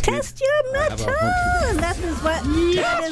Test your metal. That is what we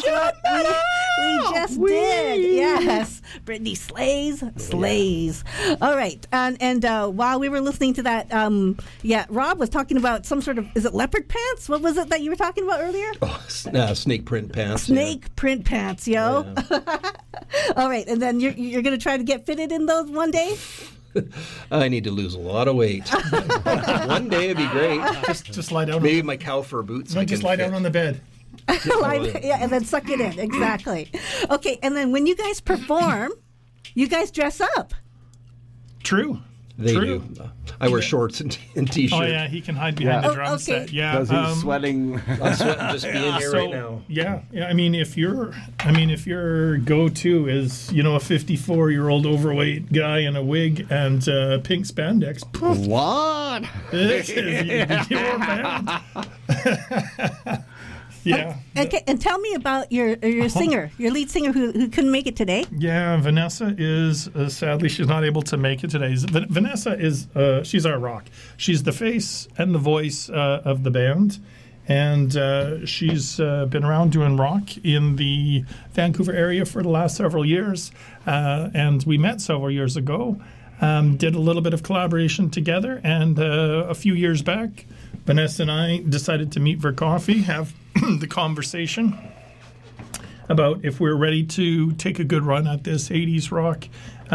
just did. Yes. Brittany slays. All right. And while we were listening to that, Rob was talking about some sort of, is it leopard pants? What was it that you were talking about earlier? Oh, snake print pants. Snake print pants, yo. Yeah. All right. And then you're going to try to get fitted in those one day? I need to lose a lot of weight. One day it'd be great. Just lie down. Maybe my cow fur boots. Just lie down on the bed. And then suck it in. Exactly. Okay, and then when you guys perform, you guys dress up. True. They do. I wear shorts and T-shirt. Oh, yeah, he can hide behind the drum set. Yeah, because he's sweating. I'm sweating just being here right now. Yeah. I mean, if your go-to is, a 54-year-old overweight guy in a wig and pink spandex, poof, what? This is your band. Yeah. And tell me about your singer, your lead singer who couldn't make it today. Yeah, Vanessa is, sadly, she's not able to make it today. Vanessa is, she's our rock. She's the face and the voice of the band. And she's been around doing rock in the Vancouver area for the last several years. And we met several years ago, did a little bit of collaboration together. And a few years back, Vanessa and I decided to meet for coffee, have the conversation about if we're ready to take a good run at this 80s rock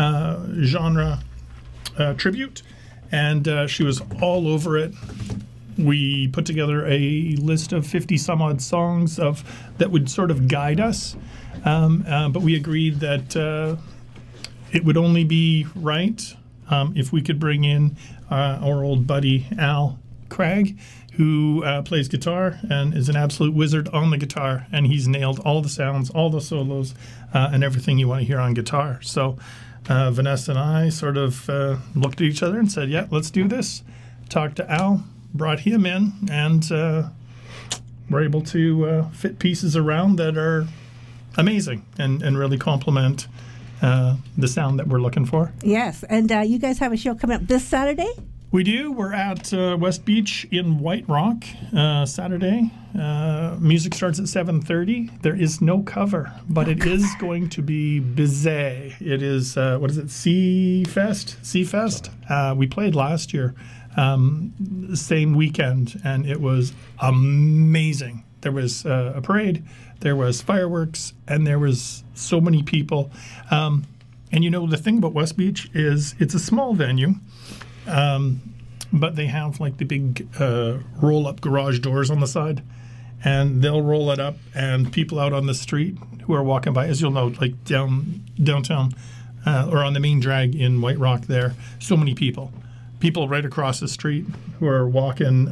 genre tribute. And she was all over it. We put together a list of 50 some odd songs that would sort of guide us. But we agreed that it would only be right if we could bring in our old buddy Al Craig, who plays guitar and is an absolute wizard on the guitar, and he's nailed all the sounds, all the solos, and everything you want to hear on guitar. So Vanessa and I sort of looked at each other and said, yeah, let's do this. Talked to Al, brought him in, and we're able to fit pieces around that are amazing and really complement the sound that we're looking for. Yes, and you guys have a show coming up this Saturday? We do. We're at West Beach in White Rock Saturday. Music starts at 7:30. There is no cover, but it is going to be busy. It is, Sea Fest? We played last year, same weekend, and it was amazing. There was a parade, there was fireworks, and there was so many people. And the thing about West Beach is it's a small venue. But they have like the big roll-up garage doors on the side, and they'll roll it up, and people out on the street who are walking by, as you'll know, like downtown or on the main drag in White Rock there, so many people right across the street who are walking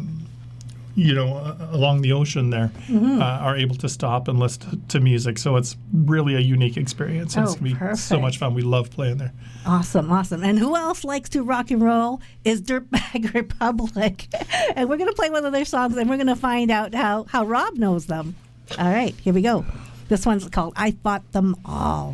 along the ocean there, are able to stop and listen to music. So it's really a unique experience. It's going to be so much fun. We love playing there. Awesome. And who else likes to rock and roll is Dirtbag Republic. And we're going to play one of their songs, and we're going to find out how Rob knows them. All right, here we go. This one's called I Fought Them All.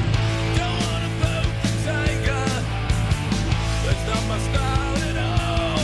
That's not my style at all.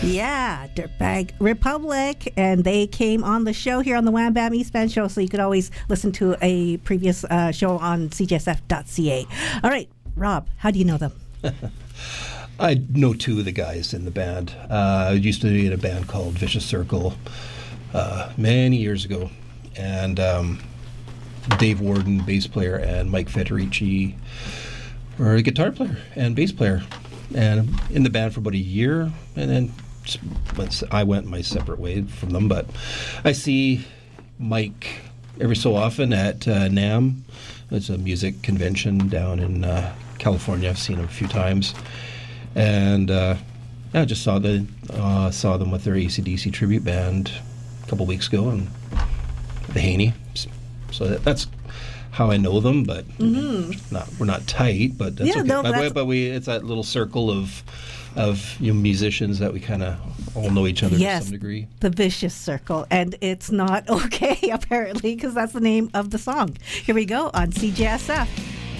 Yeah, Dirtbag Republic, and they came on the show here on the Wham Bam East Band show, so you could always listen to a previous show on cjsf.ca. All right, Rob, how do you know them? I know two of the guys in the band. I used to be in a band called Vicious Circle many years ago, and Dave Warden, bass player, and Mike Federici were a guitar player and bass player, and in the band for about a year, and then I went my separate way from them. But I see Mike every so often at NAMM. It's a music convention down in California. I've seen him a few times, and I just saw them with their AC/DC tribute band a couple weeks ago, and the Haney. So that's how I know them, but we're not tight. But that's okay. But it's that little circle of musicians that we kind of all know each other to some degree. The Vicious Circle, and it's not okay apparently because that's the name of the song. Here we go on CJSF.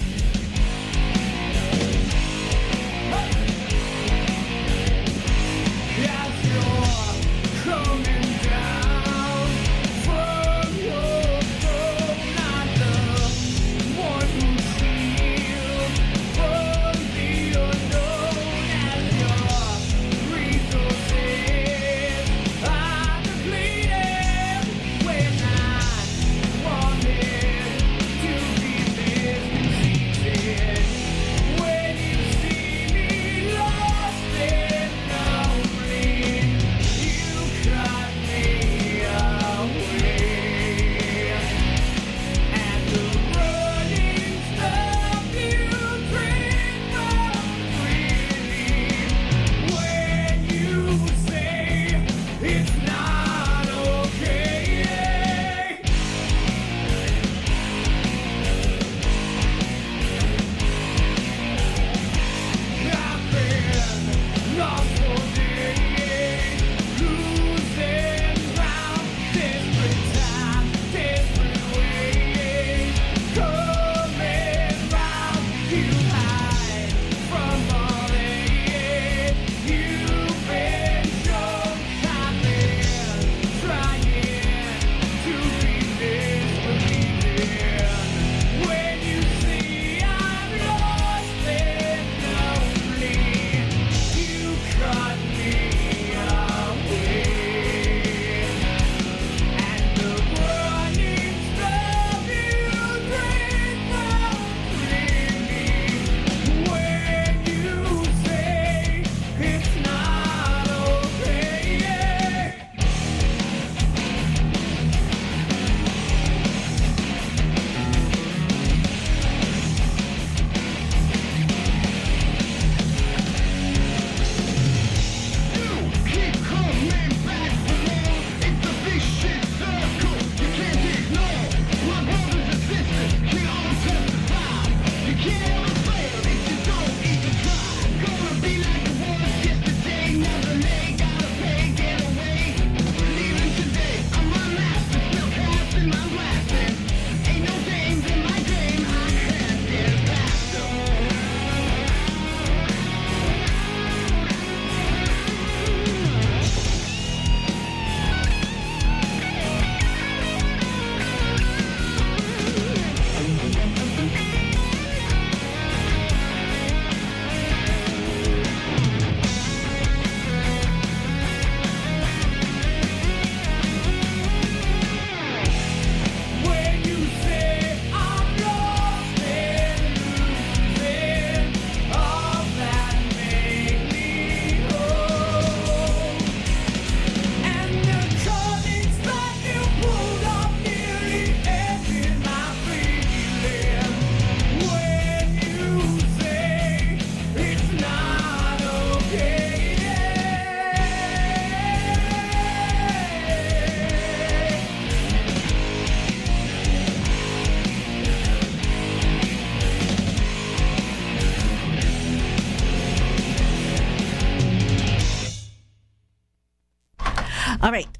All right.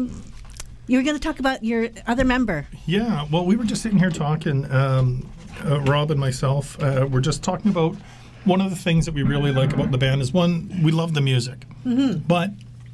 You were going to talk about your other member. Yeah. Well, we were just sitting here talking, Rob and myself. We're just talking about one of the things that we really like about the band is, one, we love the music. Mm-hmm. But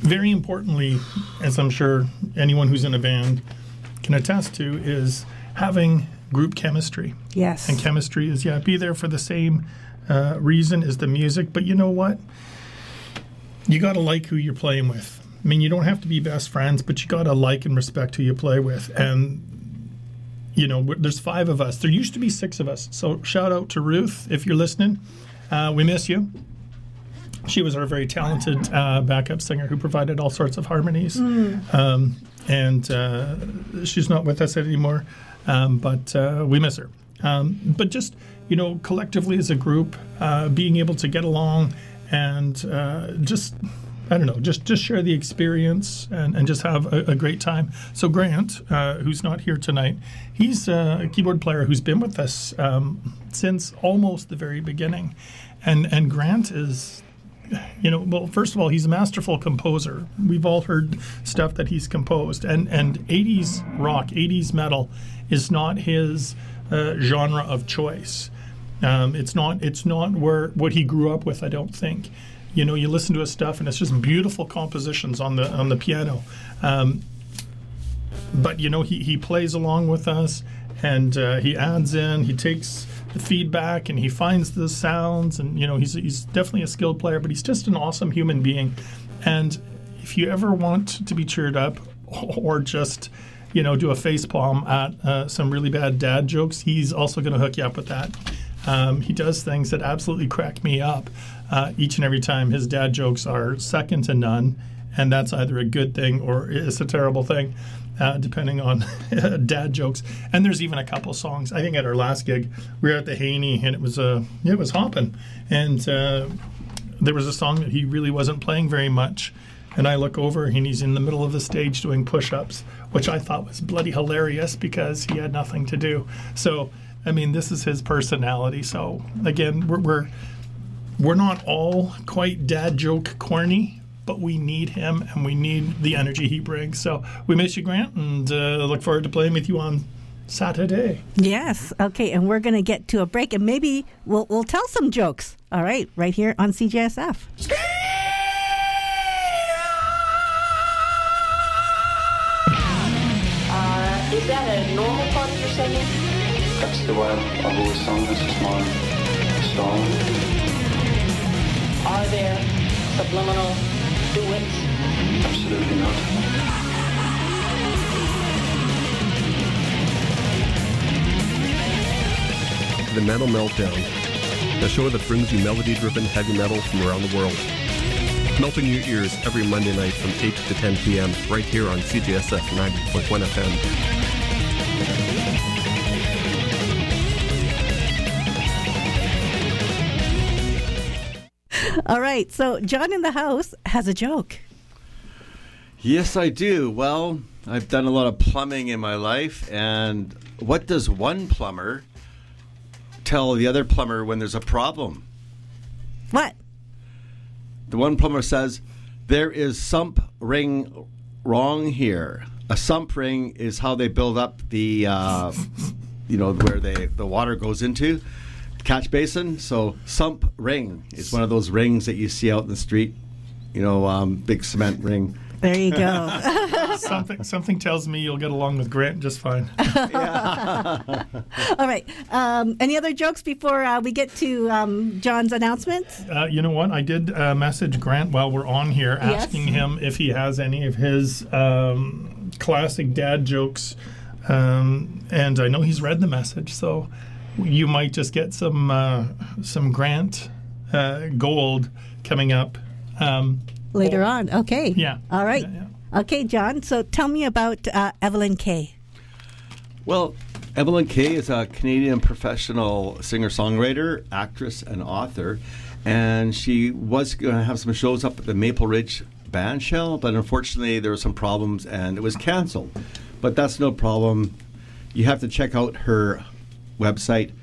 very importantly, as I'm sure anyone who's in a band can attest to, is having group chemistry. Yes. And chemistry is, be there for the same reason as the music. But you know what? You got to like who you're playing with. I mean, you don't have to be best friends, but you got to like and respect who you play with. And, there's 5 of us. There used to be 6 of us. So shout out to Ruth, if you're listening. We miss you. She was our very talented backup singer who provided all sorts of harmonies. And she's not with us anymore, but we miss her. But just, collectively as a group, being able to get along and just share the experience and just have a great time. So Grant, who's not here tonight, he's a keyboard player who's been with us since almost the very beginning. And Grant is, first of all, he's a masterful composer. We've all heard stuff that he's composed. And 80s rock, 80s metal is not his genre of choice. It's not what he grew up with, I don't think. You listen to his stuff and it's just beautiful compositions on the piano. But he plays along with us, and he adds in, he takes the feedback and he finds the sounds, and he's definitely a skilled player, but he's just an awesome human being. And if you ever want to be cheered up or just do a face palm at some really bad dad jokes, he's also going to hook you up with that. He does things that absolutely crack me up each and every time. His dad jokes are second to none, and that's either a good thing or it's a terrible thing, depending on dad jokes. And there's even a couple songs. I think at our last gig, we were at the Haney, and it was hopping. And there was a song that he really wasn't playing very much. And I look over, and he's in the middle of the stage doing push-ups, which I thought was bloody hilarious because he had nothing to do. So, I mean, this is his personality. So, again, we're not all quite dad joke corny, but we need him, and we need the energy he brings. So we miss you, Grant, and look forward to playing with you on Saturday. Yes. Okay, and we're going to get to a break, and maybe we'll tell some jokes. All right, right here on CJSF. Is that a normal part of your singing? That's the way I've always sung. This is my style. Are there subliminal duets? Absolutely not. The Metal Meltdown, the show that brings you melody-driven heavy metal from around the world. Melting your ears every Monday night from 8 to 10 p.m. right here on CJSF 90.1 FM. All right, so John in the house has a joke. Yes, I do. Well, I've done a lot of plumbing in my life, and what does one plumber tell the other plumber when there's a problem? What? The one plumber says, there is sump ring wrong here. A sump ring is how they build up the, where the water goes into. Catch basin. So sump ring is one of those rings that you see out in the street, big cement ring. There you go. Something tells me you'll get along with Grant just fine. All right. Any other jokes before we get to John's announcements? You know what? I did message Grant while we're on here, asking him if he has any of his classic dad jokes. And I know he's read the message, so you might just get some Grant gold coming up. Later on. Okay. Yeah. All right. Yeah. Okay, John. So tell me about Evelyn Kay. Well, Evelyn Kay is a Canadian professional singer-songwriter, actress, and author. And she was going to have some shows up at the Maple Ridge Band Shell, but unfortunately there were some problems and it was canceled. But that's no problem. You have to check out her website,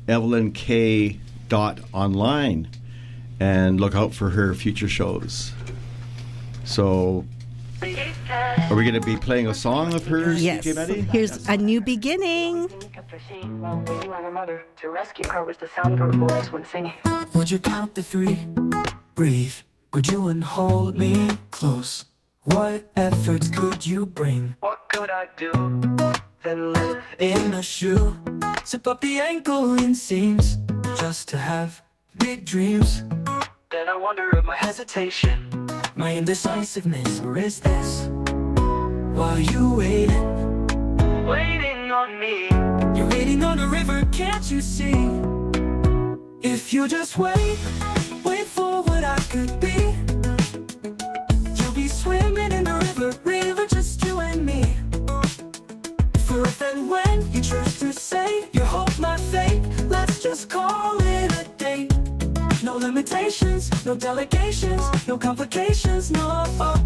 evelynkay.online, and look out for her future shows. So, are we going to be playing a song of hers, Yes. DJ Betty? Here's A New Beginning. To rescue her was the sound of her voice when singing. Would you count to 3? Breathe. Would you and hold me close? What efforts could you bring? What could I do? Then live In a shoe, zip up the ankle inseams, just to have big dreams. Then I wonder if my hesitation, My indecisiveness, or is this while you waiting? waiting on me. You're waiting on a river, can't you see? If you just wait, wait for what I could be. You'll be swimming in the river, just you and me. For if and when you choose to say you hope my fate, let's just call it a date. No limitations, no delegations, no complications, no.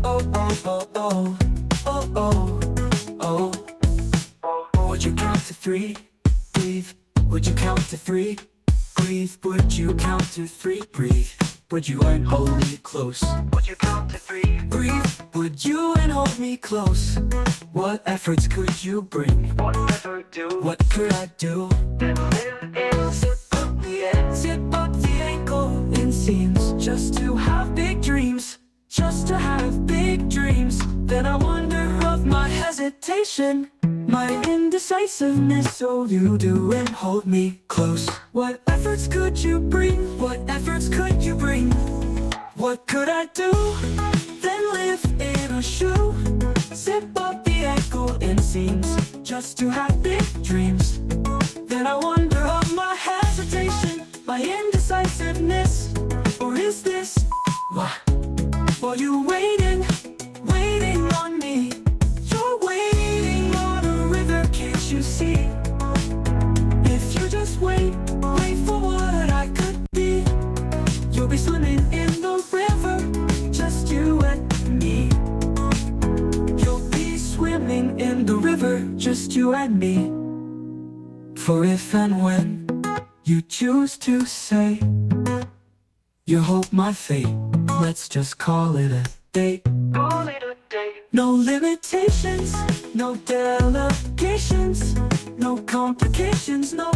Would you count to three? Breathe. Would you count to three? Breathe. Would you count to three? Breathe. Would you and hold me close? Would you count to three? Breathe. Would you and hold me close? What efforts could you bring? What ever do? What could I do? Then live in Zip up the ankle inseams, just to have big dreams, just to have big dreams. Then I wonder of my hesitation, my indecisiveness. So you do and hold me close. What efforts could you bring? What efforts could you bring? What could I do? Then live in a shoe, zip up the ankle inseams, just to have big dreams. Then I wonder of my hesitation, my indecisiveness, or is this what? Are you waiting, waiting on me? You're waiting on a river, can't you see? If you just wait, wait for what I could be, you'll be swimming in the river, just you and me. You'll be swimming in the river, just you and me. For if and when you choose to say you hope my fate, let's just call it a date. call it a day. No limitations, no delegations, no complications, no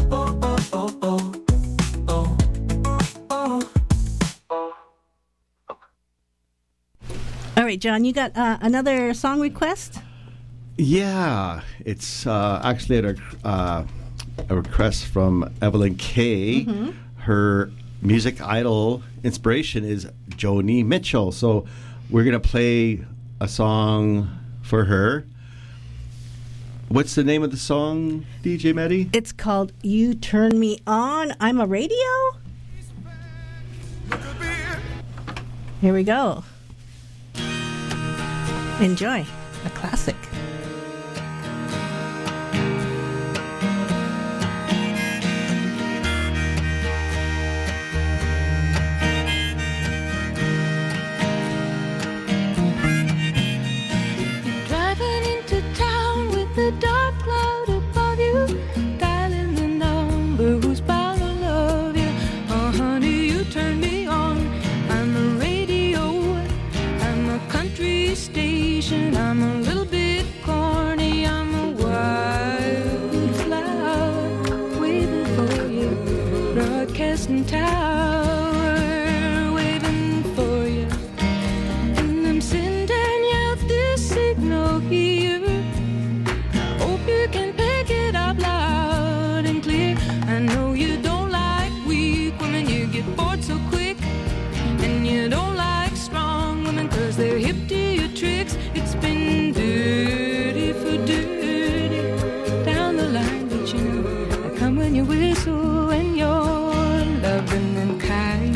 All right, John, you got another song request? Yeah, it's actually a request from Evelyn Kay. Her music idol inspiration is Joni Mitchell. So we're going to play a song for her. What's the name of the song, DJ Maddie? It's called You Turn Me On. I'm a Radio? Here we go. Enjoy. A classic. Driving into town with the dark cloud above you, dialing the number who's bound to love you. Oh, honey, you turn me on. I'm a radio, I'm a country station, I'm a little bit corny, I'm a wildflower waiting for you, broadcasting tower waiting for you, and I'm sending out this signal here. Hope you can pick it up loud and clear. I know you don't like weak women, you get bored so quick, and you don't like strong women 'cause they're hip to your tricks. It's been dirty for dirty down the line, but you know I come when you whistle and you're loving and kind.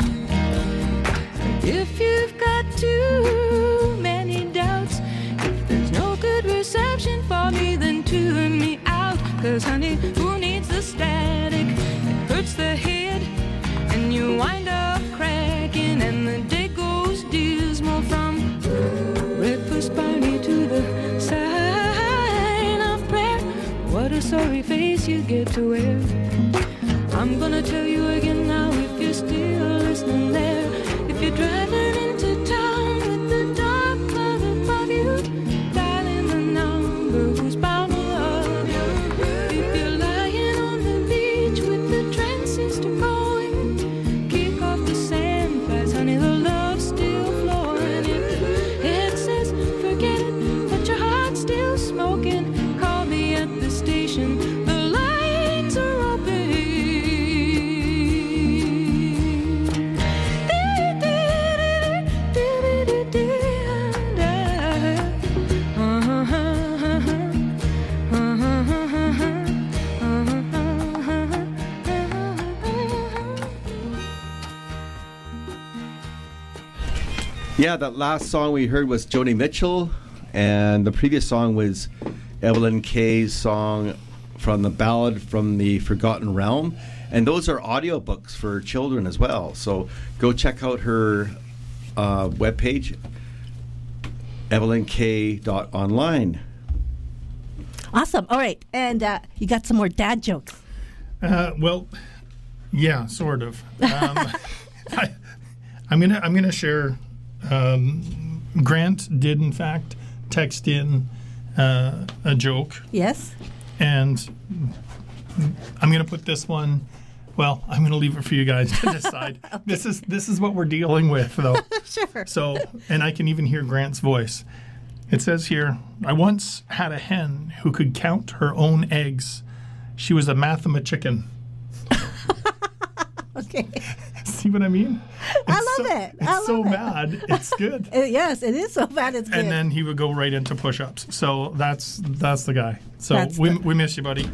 If you've got too many doubts, if there's no good reception for me, then tune me out. 'Cause honey, who needs the static? It hurts the head and you wind up cracking, and the day goes dismal from breakfast party to the sign of prayer. What a sorry face you get to wear. I'm gonna tell you again now, if you're still listening there. If you're driving into town with the dark cloud above you, dialing the number who's bound to love you. If you're lying on the beach with the transistor going, kick off the sand flies, honey, the love's still flowing. If it says forget Yeah, that last song we heard was Joni Mitchell, and the previous song was Evelyn Kay's song from the Ballad from the Forgotten Realm. And those are audiobooks for children as well. So go check out her webpage, evelynkay.online. Awesome. All right. And you got some more dad jokes. Well, yeah, sort of. I'm gonna share. Grant did in fact text in a joke, Yes. and I'm gonna put this one. Well, I'm gonna leave it for you guys to decide. Okay. This is what we're dealing with, though. Sure. So, and I can even hear Grant's voice. It says here, I once had a hen who could count her own eggs. She was a mathema-chicken. Okay. See what I mean? I love it. It's so bad. It's good. Yes, it is so bad. It's good. And then he would go right into push-ups. So that's the guy. So That's we miss you, buddy.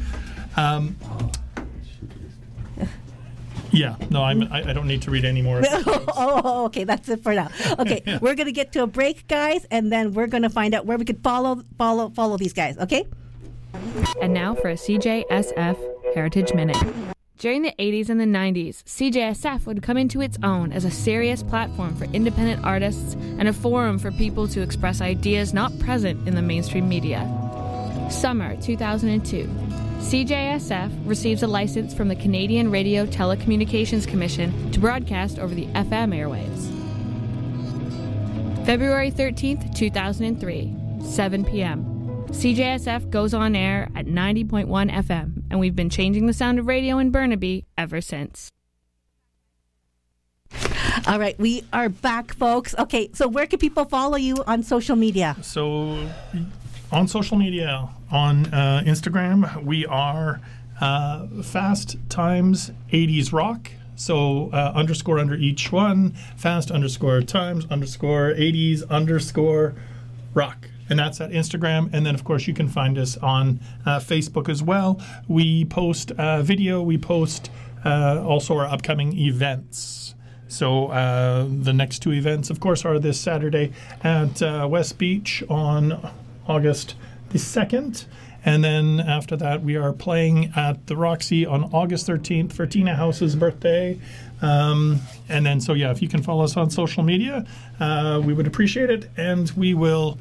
Yeah. No, I don't need to read any more. Oh, okay. That's it for now. Okay, we're gonna get to a break, guys, and then we're gonna find out where we could follow these guys. Okay. And now for a CJSF Heritage Minute. During the 80s and the 90s, CJSF would come into its own as a serious platform for independent artists and a forum for people to express ideas not present in the mainstream media. Summer 2002. CJSF receives a license from the Canadian Radio Telecommunications Commission to broadcast over the FM airwaves. February 13th, 2003, 7 p.m. CJSF goes on air at 90.1 FM, and we've been changing the sound of radio in Burnaby ever since. All right, we are back, folks. Okay, so where can people follow you on social media? So on social media, on Instagram, we are Fast Times 80s Rock. So underscore under each one, fast underscore times underscore 80s underscore rock. And that's at Instagram. And then, of course, you can find us on Facebook as well. We post video. We post also our upcoming events. So the next two events, of course, are this Saturday at West Beach on August the 2nd. And then after that, we are playing at the Roxy on August 13th for Tina House's birthday. And then, so yeah, if you can follow us on social media, we would appreciate it. And we will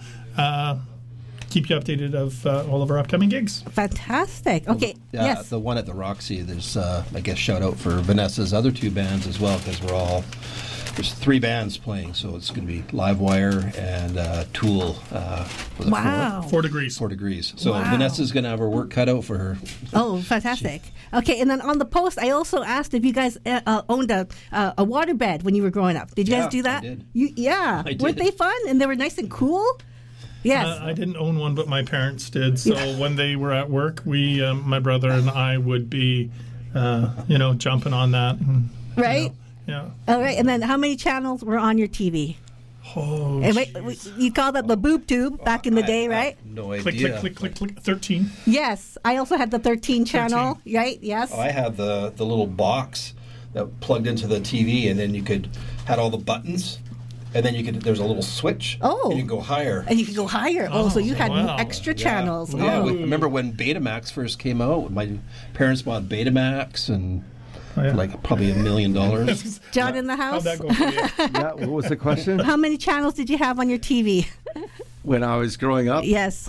keep you updated of all of our upcoming gigs. Fantastic. Okay. Yeah, Yes. the one at the Roxy, there's, I guess, shout out for Vanessa's other two bands as well, because there's three bands playing, so it's going to be Livewire and Tool. For the Wow. 4 degrees. 4 degrees. So Wow. Vanessa's going to have her work cut out for her. Oh, fantastic. Okay, and then on the post, I also asked if you guys owned a waterbed when you were growing up. Did you guys Yeah, do that? I did. Yeah. I Weren't did. they fun? And they were nice and cool? Yes. I didn't own one, but my parents did. So when they were at work, we, my brother and I, would be, jumping on that. And, Right? Yeah. All right, and then how many channels were on your TV? Oh, And wait, you called that the boob tube back in the day, right? No click, idea. click, click, click, click. 13. Yes, I also had the 13 channel, right? Yes. Oh, I had the little box that plugged into the TV, and then you had all the buttons, and then there's a little switch. Oh. And you can go higher. And you could go higher. Oh, so you had wow. extra Yeah. channels. Yeah, Oh. remember when Betamax first came out? My parents bought Betamax and like probably $1 million. John in the house? How'd that go for you? Yeah, what was the question? How many channels did you have on your TV? When I was growing up? Yes.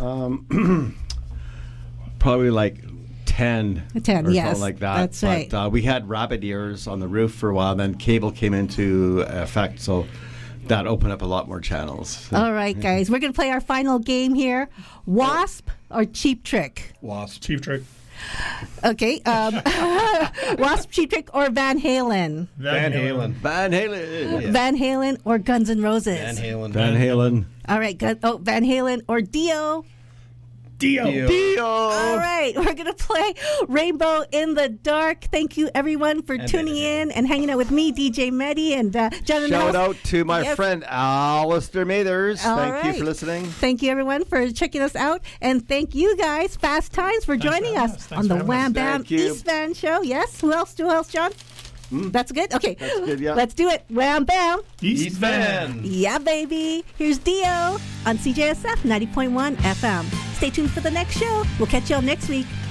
Probably like 10. 10, or yes, something like that. that's right. But we had rabbit ears on the roof for a while, then cable came into effect, so that opened up a lot more channels. All right, guys. We're going to play our final game here. Wasp or Cheap Trick? Wasp. Cheap Trick. Okay. Wasp, Cheap Trick, or Van Halen? Van Halen. Van Halen. Yeah. Van Halen or Guns N' Roses? Van Halen. Van Halen. All right. Van Halen or Dio? Dio. Dio. All right, we're going to play Rainbow in the Dark. Thank you, everyone, for tuning in and hanging out with me, DJ Medi, and John. Shout out to my friend Alistair Mathers. All Thank you right. for listening. Thank you, everyone, for checking us out. And thank you, guys, Fast Times, for joining us on the Wham Bam Thank you. East Van Show. Yes? Who else, John? That's good? Okay. That's good, yeah. Let's do it. Wham, bam. East Van. Yeah, baby. Here's Dio on CJSF 90.1 FM. Stay tuned for the next show. We'll catch y'all next week.